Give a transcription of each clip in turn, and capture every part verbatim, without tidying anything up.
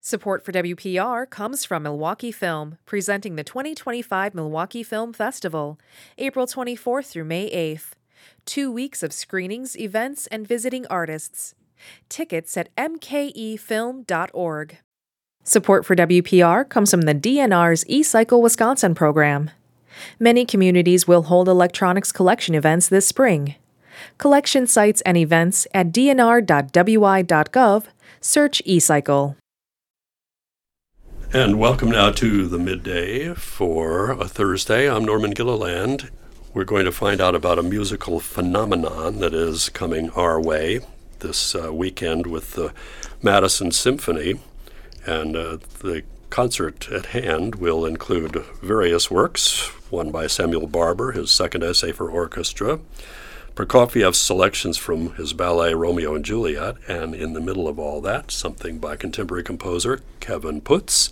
Support for W P R comes from Milwaukee Film, presenting the twenty twenty-five Milwaukee Film Festival, April twenty-fourth through May eighth. Two weeks of screenings, events, and visiting artists. Tickets at m k e film dot org. Support for W P R comes from the D N R's eCycle Wisconsin program. Many communities will hold electronics collection events this spring. Collection sites and events at d n r dot w i dot gov. Search eCycle. And welcome now to the midday for a Thursday. I'm Norman Gilliland. We're going to find out about a musical phenomenon that is coming our way this uh, weekend with the Madison Symphony. And uh, the concert at hand will include various works, one by Samuel Barber, his second essay for orchestra, Prokofiev's selections from his ballet Romeo and Juliet, and in the middle of all that, something by contemporary composer Kevin Putz,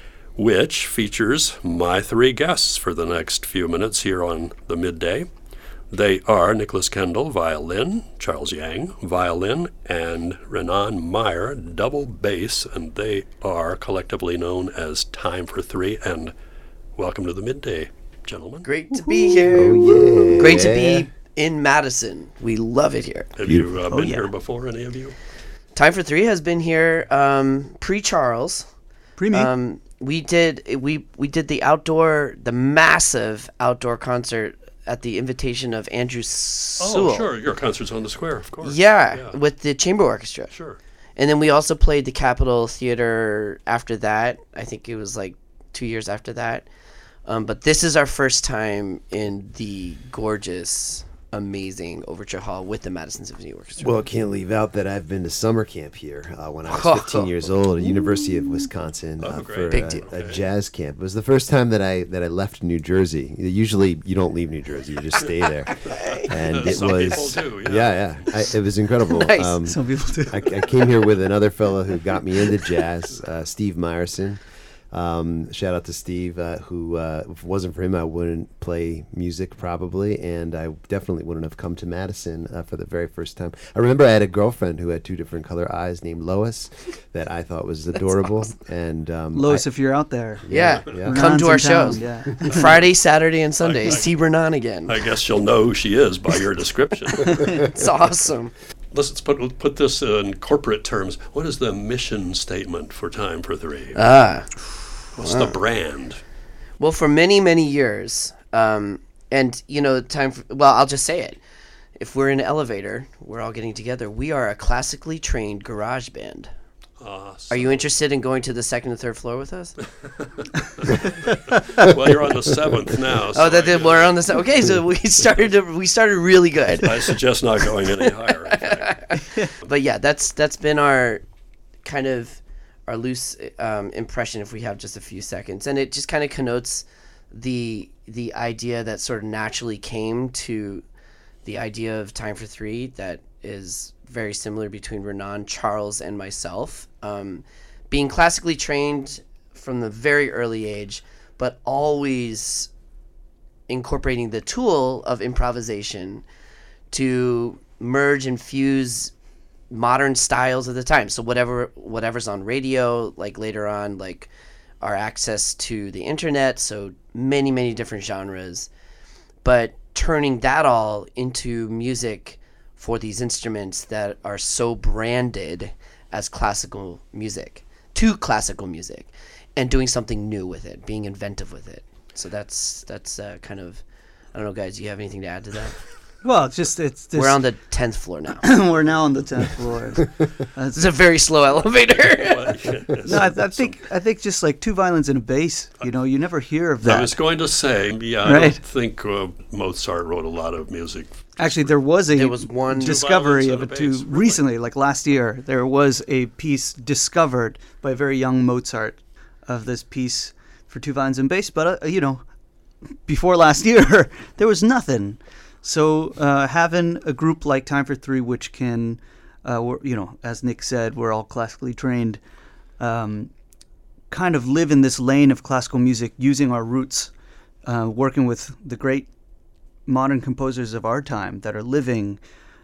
which features my three guests for the next few minutes here on the midday. They are Nicholas Kendall, violin, Charles Yang, violin, and Renan Meyer, double bass, and they are collectively known as Time for Three. And welcome to the midday, gentlemen. Great to be here. Oh, yeah. Great to be in Madison. We love it here. Have you uh, Oh, been yeah. here before, any of you? Time for Three has been here um, pre-Charles. Pre-me. Um, we did we we did the outdoor, the massive outdoor concert at the invitation of Andrew Sewell. Oh, sure. Your concert's on the square, of course. Yeah, Yeah. with the chamber orchestra. Sure. And then we also played the Capitol Theater after that. I think it was like two years after that. Um, but this is our first time in the gorgeous, amazing Overture Hall with the Madison Symphony Orchestra. Well, can't leave out that I've been to summer camp here uh, when I was fifteen years old at University of Wisconsin uh, Oh, great. for Big uh, deal. a jazz camp. It was the first time that I that I left New Jersey. Usually, you don't leave New Jersey; you just stay there. And it Some was people do, yeah. yeah, yeah. I, it was incredible. Nice. Um, Some people do. I, I came here with another fellow who got me into jazz, uh, Steve Meyerson. Um, shout out to Steve, uh, who, uh, if it wasn't for him, I wouldn't play music probably, and I definitely wouldn't have come to Madison uh, for the very first time. I remember I had a girlfriend who had two different color eyes named Lois that I thought was adorable. And um, Lois, I- if you're out there, yeah, Yeah. come Renan's to our in town, shows. Yeah. Friday, Saturday, and Sunday. See Renan again. I guess you'll know who she is by your description. It's awesome. Let's put put this in corporate terms. What is the mission statement for Time for Three? Ah. What's the brand? Well, for many, many years, um, and, you know, time for, well, I'll just say it. If we're in an elevator, we're all getting together. We are a classically trained garage band. Uh, Are you interested in going to the second and third floor with us? well, you're on the seventh now. So Oh, that, I that we're on the se- okay. So we started. To, we started really good. I suggest not going any higher. In fact. But yeah, that's that's been our kind of our loose um, impression. If we have just a few seconds, and it just kind of connotes the the idea that sort of naturally came to the idea of Time for Three. That is very similar between Renan, Charles, and myself. Um, being classically trained from the very early age, but always incorporating the tool of improvisation to merge and fuse modern styles of the time. So whatever whatever's on radio, like later on, like our access to the internet, so many, many different genres, but turning that all into music for these instruments that are so branded as classical music, to classical music, and doing something new with it, being inventive with it. So that's that's uh, kind of, I don't know, guys, do you have anything to add to that? Well, it's just it's. This, We're on the tenth floor now. we're now on the tenth floor. This is a very slow elevator. No, I, I think I think just like two violins and a bass. You know, you never hear of I that. was going to say, yeah, I Right. don't think uh, Mozart wrote a lot of music. Actually, there was a There was one- Two discovery violins of and it a too bass, really? recently, like last year. There was a piece discovered by a very young Mozart of this piece for two violins and bass. But uh, you know, before last year, there was nothing. So uh, having a group like Time for Three, which can, uh, we're, you know, as Nick said, we're all classically trained, um, kind of live in this lane of classical music, using our roots, uh, working with the great modern composers of our time that are living,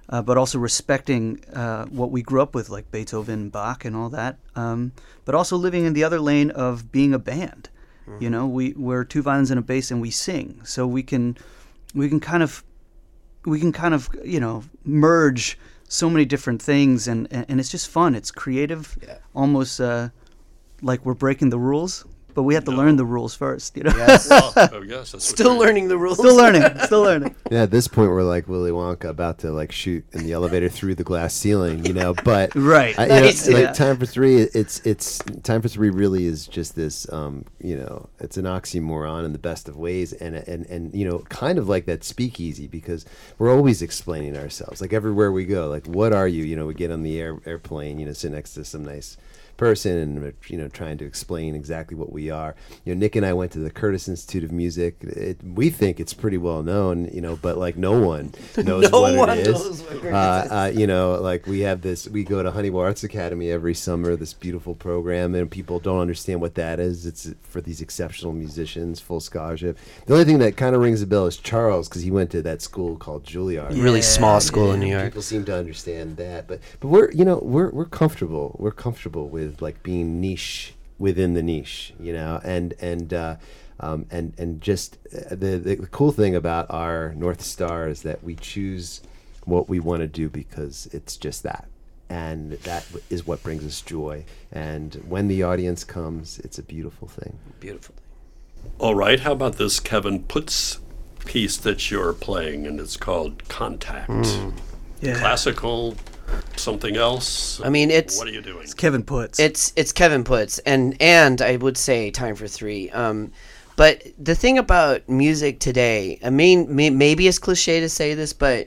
uh, but also respecting uh, what we grew up with, like Beethoven, Bach, and all that. Um, but also living in the other lane of being a band. Mm-hmm. You know, we we're two violins and a bass, and we sing, so we can we can kind of we can kind of you know merge so many different things, and and, and it's just fun. It's creative, yeah. almost uh, like we're breaking the rules. But we have to no. learn the rules first, you know. Yes. Well, oh, yes, that's Still learning the rules. Still learning. Still learning. Yeah, at this point, we're like Willy Wonka about to like shoot in the elevator through the glass ceiling, you know. But right, I, nice. you know, yeah. like Time for Three, it's it's Time for Three really is just this, um, you know, it's an oxymoron in the best of ways, and and and you know, kind of like that speakeasy, because we're always explaining ourselves, like everywhere we go. Like, what are you? You know, we get on the air, airplane, you know, sit next to some nice person, and you know, trying to explain exactly what we are. You know, Nick and I went to the Curtis Institute of Music. It, we think it's pretty well known, you know, but like no one knows no what one it is. Knows what uh, uh, you know, like we have this. We go to Honeywell Arts Academy every summer. This beautiful program, and people don't understand what that is. It's for these exceptional musicians, full scholarship. The only thing that kind of rings a bell is Charles, because he went to that school called Juilliard. Really Yeah, small school Yeah, in New York. People seem to understand that, but but we're you know we're we're comfortable. We're comfortable with like being niche within the niche, you know, and and uh, um, and and just uh, the the cool thing about our North Star is that we choose what we want to do because it's just that, and that is what brings us joy. And when the audience comes, it's a beautiful thing. Beautiful. All right, how about this Kevin Putz piece that you're playing, and it's called Contact? Mm. Yeah. Classical, something else? I mean, it's What are you doing? It's Kevin Putz. It's it's Kevin Putz, and and I would say Time for Three. Um, but the thing about music today, I mean, may, maybe it's cliche to say this, but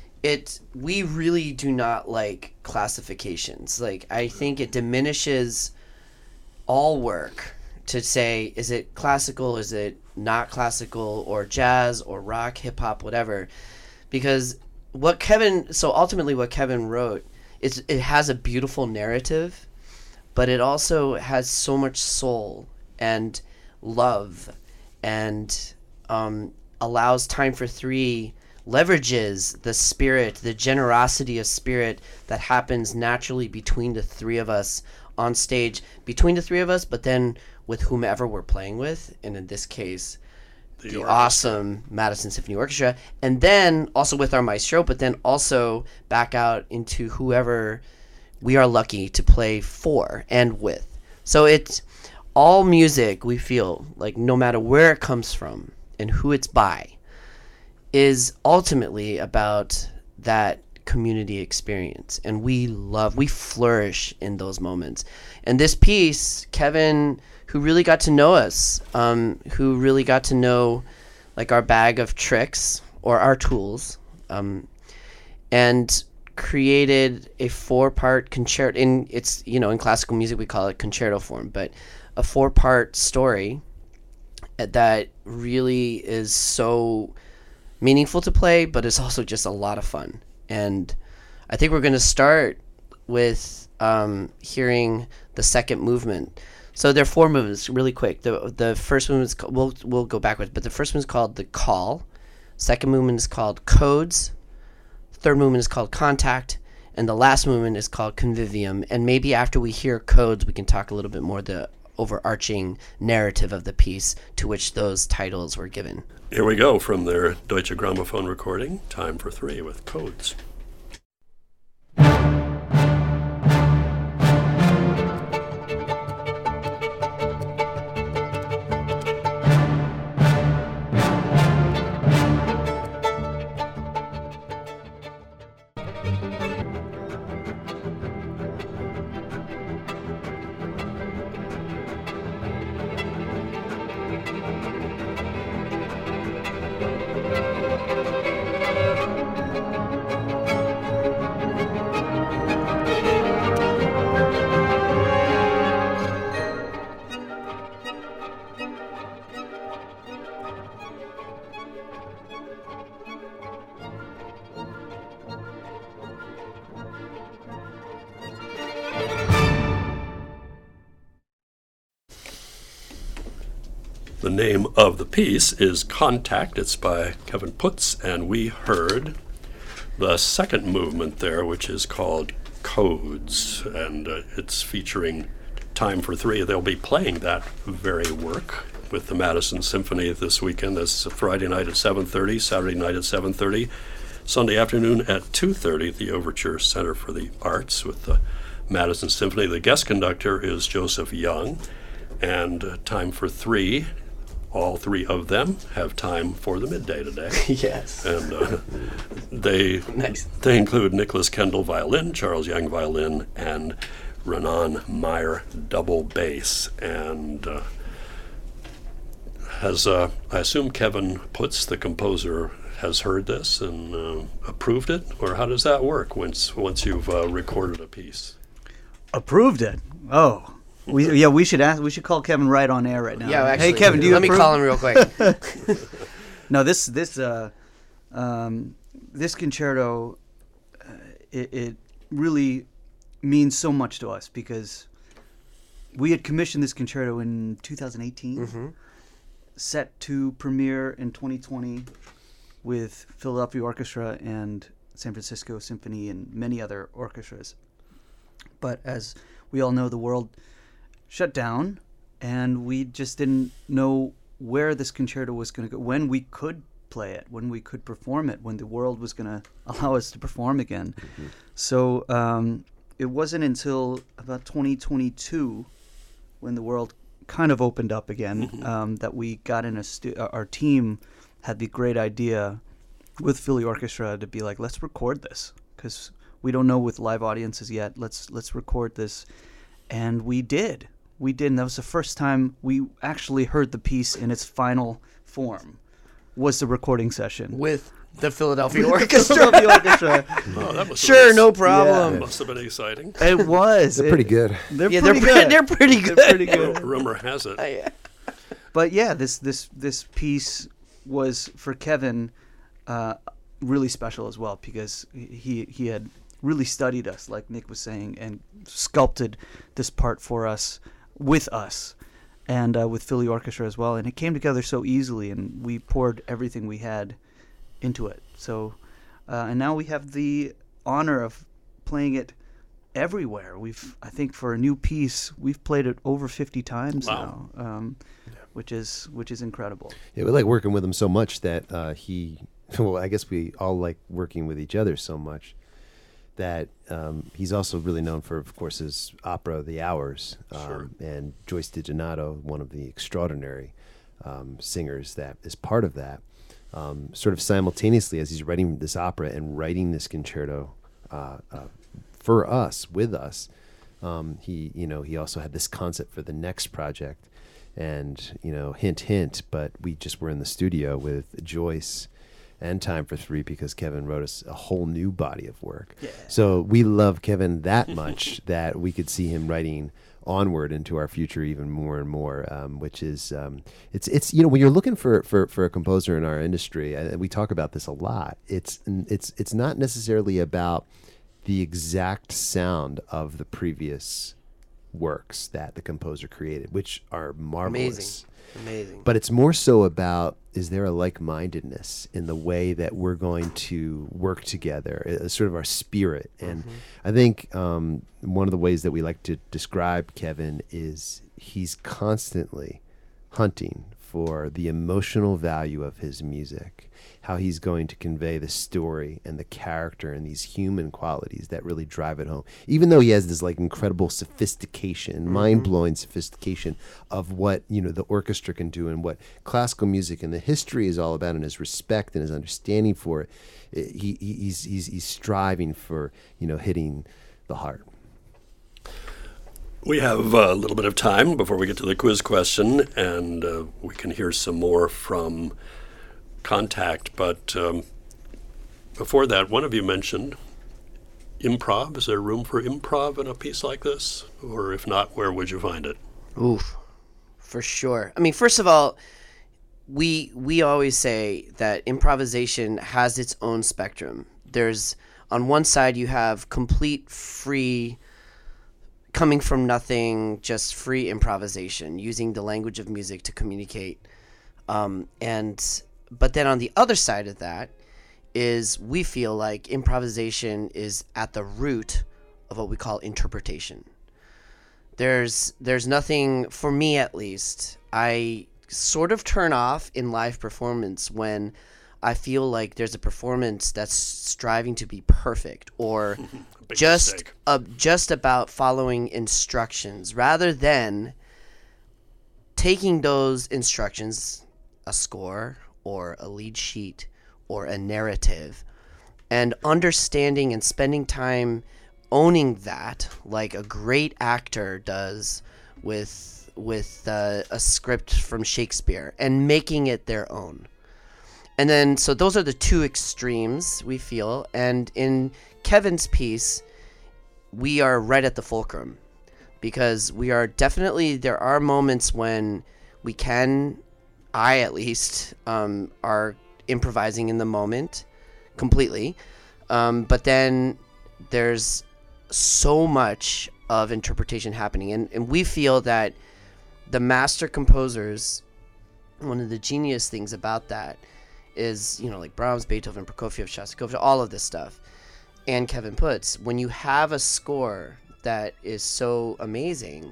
it we really do not like classifications. Like, I think it diminishes all work to say, is it classical, is it not classical, or jazz, or rock, hip hop, whatever, because what Kevin, so ultimately what Kevin wrote, it's, it has a beautiful narrative, but it also has so much soul and love, and um, allows Time for Three, leverages the spirit, the generosity of spirit that happens naturally between the three of us on stage, between the three of us, but then with whomever we're playing with, and in this case, the, the awesome Madison Symphony Orchestra, and then also with our maestro, but then also back out into whoever we are lucky to play for and with. So it's all music, we feel like, no matter where it comes from and who it's by, is ultimately about that community experience, and we love, we flourish in those moments. And this piece, Kevin, who really got to know us, um, who really got to know like our bag of tricks or our tools, um, and created a four-part concerto. In it's you know in classical music we call it concerto form, but a four-part story that really is so meaningful to play, but it's also just a lot of fun. And I think we're going to start with um, hearing the second movement. So there are four movements, really quick. The the first movement is called, we'll we'll go backwards, but the first one is called the Call. Second movement is called Codes. Third movement is called Contact, and the last movement is called Convivium. And maybe after we hear Codes, we can talk a little bit more the overarching narrative of the piece to which those titles were given. Here we go from their Deutsche Grammophon recording, Time for Three with Codes. The name of the piece is Contact. It's by Kevin Putz, and we heard the second movement there, which is called Codes, and uh, it's featuring Time for Three. They'll be playing that very work with the Madison Symphony this weekend. That's Friday night at seven thirty, Saturday night at seven thirty, Sunday afternoon at two thirty at the Overture Center for the Arts with the Madison Symphony. The guest conductor is Joseph Young, and uh, Time for Three, all three of them have time for the midday today. Yes. And uh, they Nice. they include Nicholas Kendall violin, Charles Young violin, and Renan Meyer double bass. And uh, has uh, I assume Kevin Putz, the composer, has heard this and uh, approved it, or how does that work once once you've uh, recorded a piece? Approved it. Oh. We, yeah, we should ask. We should call Kevin right on air right now. Yeah, actually, hey, Kevin, do you let me approve? call him real quick. No, this this uh, um, this concerto, uh, it, it really means so much to us because we had commissioned this concerto in two thousand eighteen, Mm-hmm. set to premiere in twenty twenty with Philadelphia Orchestra and San Francisco Symphony and many other orchestras. But as we all know, the world shut down, and we just didn't know where this concerto was going to go, when we could play it, when we could perform it, when the world was going to allow us to perform again. Mm-hmm. So um, it wasn't until about twenty twenty-two, when the world kind of opened up again, mm-hmm. um, that we got in a stu- our team had the great idea with Philly Orchestra to be like, let's record this, because we don't know with live audiences yet. Let's let's record this, and we did. We did, and that was the first time we actually heard the piece in its final form. Was the recording session With the Philadelphia Orchestra. Philadelphia Orchestra. Oh, that must Sure, have no been, problem. Yeah. must have been exciting. It was. They're It- pretty good. They're Yeah, pretty they're good. they're pretty good. They're pretty good. Rumor has it. I- But yeah, this this this piece was for Kevin uh, really special as well, because he he had really studied us, like Nick was saying, and sculpted this part for us with us, and uh, with Philly Orchestra as well. And it came together so easily, and we poured everything we had into it. So, uh, and now we have the honor of playing it everywhere. We've, I think, for a new piece, we've played it over fifty times Wow. now, um, which is which is incredible. Yeah, we like working with him so much that uh, he, well, I guess we all like working with each other so much that um, he's also really known for, of course, his opera, The Hours, um, Sure. and Joyce DiGenato, one of the extraordinary um, singers that is part of that. Um, sort of simultaneously as he's writing this opera and writing this concerto uh, uh, for us, with us, um, he, you know, he also had this concept for the next project. And, you know, hint, hint, but we just were in the studio with Joyce and Time for Three because Kevin wrote us a whole new body of work. Yeah. So we love Kevin that much that we could see him writing onward into our future even more and more, um, which is, um, it's, it's, you know, when you're looking for, for, for a composer in our industry, and we talk about this a lot, it's, it's, it's not necessarily about the exact sound of the previous works that the composer created, which are marvelous. Amazing. Amazing. But it's more so about, is there a like-mindedness in the way that we're going to work together, uh, sort of our spirit. And Mm-hmm. I think um, one of the ways that we like to describe Kevin is he's constantly hunting for the emotional value of his music, how he's going to convey the story and the character and these human qualities that really drive it home. Even though he has this like incredible sophistication, Mm-hmm. mind-blowing sophistication of what, you know, the orchestra can do and what classical music and the history is all about, and his respect and his understanding for it, it he, he- he's, he's, he's striving for, you know, hitting the heart. We have uh, a little bit of time before we get to the quiz question, and uh, we can hear some more from Contact. But um, before that, one of you mentioned improv. Is there room for improv in a piece like this? Or if not, where would you find it? Oof, for sure. I mean, first of all, we we always say that improvisation has its own spectrum. There's, on one side, you have complete free, coming from nothing, just free improvisation, using the language of music to communicate. Um, and but then on the other side of that is we feel like improvisation is at the root of what we call interpretation. There's there's nothing, for me at least, I sort of turn off in live performance when I feel like there's a performance that's striving to be perfect or just uh, just about following instructions rather than taking those instructions, a score or a lead sheet or a narrative, and understanding and spending time owning that like a great actor does with with uh, a script from Shakespeare and making it their own. And then, so those are the two extremes we feel. And in Kevin's piece, we are right at the fulcrum because we are definitely, there are moments when we can, I at least, um, are improvising in the moment completely. Um, but then there's so much of interpretation happening. And, and we feel that the master composers, one of the genius things about that is, you know, like Brahms, Beethoven, Prokofiev, Shostakovich, all of this stuff, and Kevin Puts, when you have a score that is so amazing,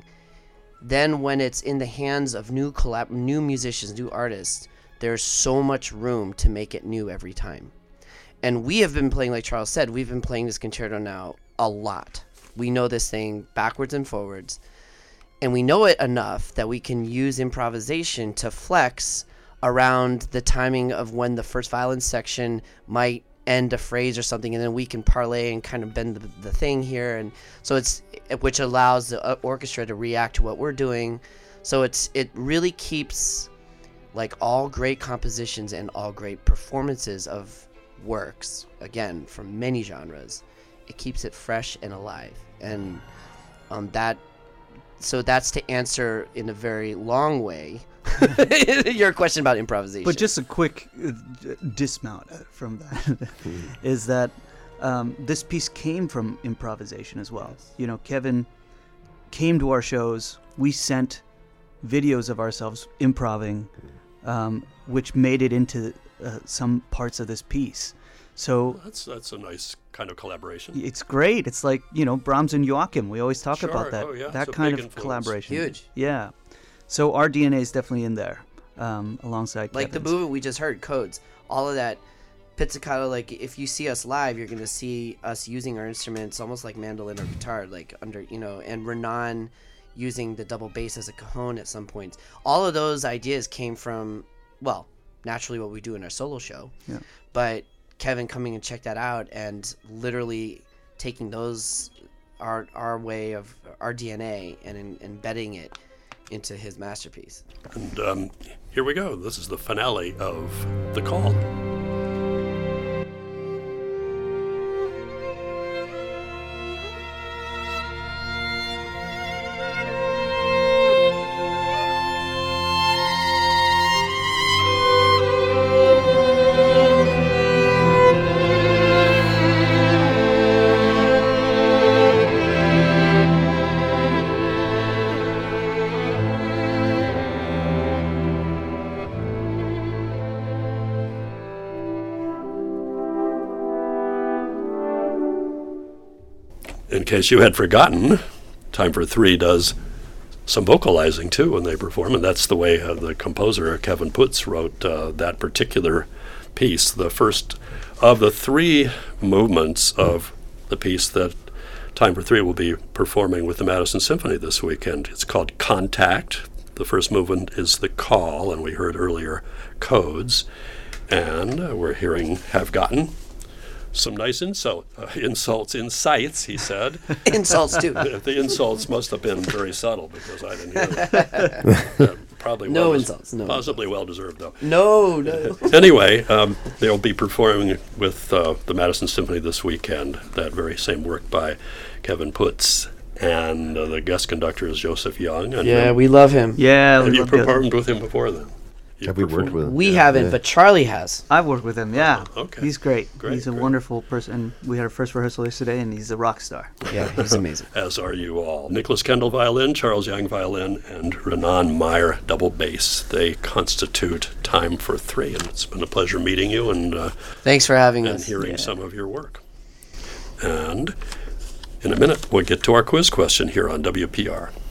then when it's in the hands of new collab, new musicians, new artists, there's so much room to make it new every time. And we have been playing, like Charles said, we've been playing this concerto now a lot. We know this thing backwards and forwards, and we know it enough that we can use improvisation to flex around the timing of when the first violin section might end a phrase or something, and then we can parlay and kind of bend the, the thing here, and so it's which allows the orchestra to react to what we're doing. So it's it really keeps, like all great compositions and all great performances of works, again from many genres, it keeps it fresh and alive. And um, that so that's to answer in a very long way your question about improvisation. But just a quick uh, dismount from that is that um, this piece came from improvisation as well. Yes. You know, Kevin came to our shows. We sent videos of ourselves improvising, um, which made it into uh, some parts of this piece. So well, that's that's a nice kind of collaboration. It's great. It's like, you know, Brahms and Joachim. We always talk sure. about that. Oh, yeah. That it's kind of influence. collaboration. Huge. Yeah. So our D N A is definitely in there, um, alongside like Kevin's. The movement we just heard, Codes, all of that pizzicato. Like if you see us live, you're gonna see us using our instruments almost like mandolin or guitar, like under, you know, and Renan using the double bass as a cajon at some points. All of those ideas came from, well, naturally what we do in our solo show, yeah. But Kevin coming and check that out and literally taking those our our way of our D N A and in, embedding it into his masterpiece. And um, here we go. This is the finale of The Call. In case you had forgotten, Time for Three does some vocalizing too when they perform, and that's the way uh, the composer Kevin Puts wrote uh, that particular piece. The first of the three movements of the piece that Time for Three will be performing with the Madison Symphony this weekend. It's called Contact. The first movement is The Call, and we heard earlier Codes, and uh, we're hearing Have Gotten. Some nice insult, uh, insults, insights, he said. Insults, too. The insults must have been very subtle because I didn't hear them. uh, probably no well insults. No possibly insults. well-deserved, though. No, no. Anyway, um, they'll be performing with uh, the Madison Symphony this weekend, that very same work by Kevin Puts. And uh, the guest conductor is Joseph Young. And Yeah, um, we love him. Yeah. have we you love the- performed with him before then? You Have we worked performed? with him? We Yeah. haven't, Yeah. but Charlie has. I've worked with him. Yeah, Oh, okay. he's great. Great, He's a great. wonderful person. We had our first rehearsal yesterday, and he's a rock star. Yeah, he's amazing. As are you all. Nicholas Kendall violin, Charles Young violin, and Renan Meyer double bass. They constitute Time for Three, and it's been a pleasure meeting you and uh, Thanks for having and us. hearing Yeah. some of your work. And in a minute, we'll get to our quiz question here on W P R.